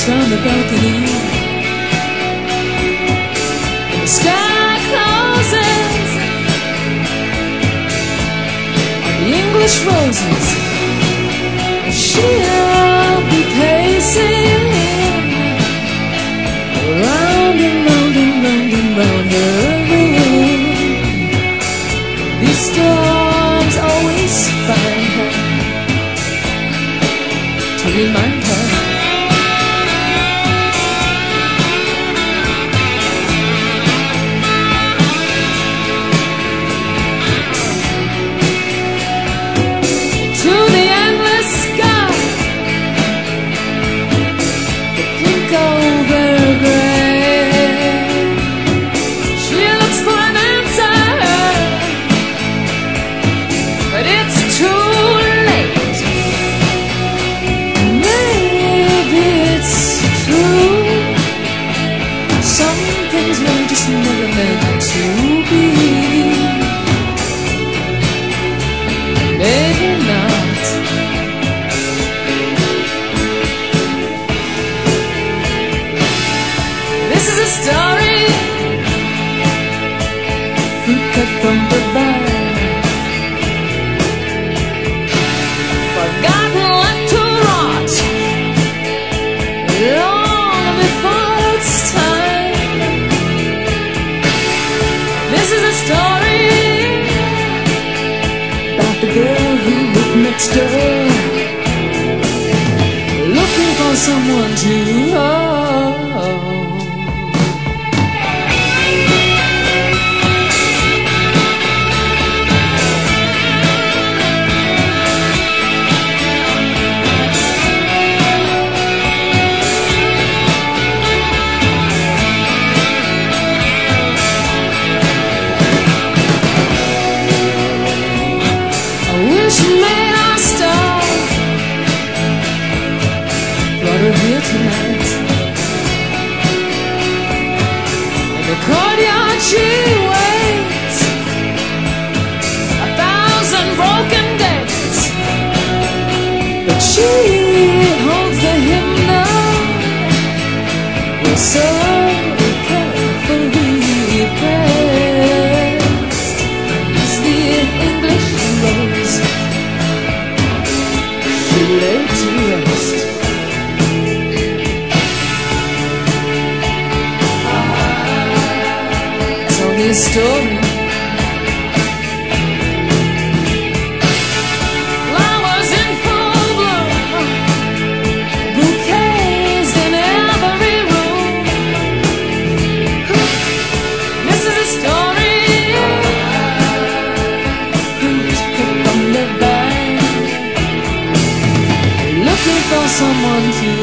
perched on the balcony. And the sky closes on the English roses. She'll be pacing round and round and round and round her room. These storms always find her to remind her. To the endless sky, the pink over gray. She looks for an answer, but it's too late. Maybe it's true. Some things were just never meant to be. Maybe not. This is a story, fruit cut from the vine, forgotten, left to rot long before its time. This is a story about the girl who lived next door, looking for someone to hold. Made our star, brought her here tonight. In the courtyard she waits 1,000 broken days, but she holds the hymnal with so carefully pressed. It's the English rose laid to rest. Tell me a story. Flowers in full bloom, bouquets in every room. This is a story, fruit cut from the vine, looking for someone to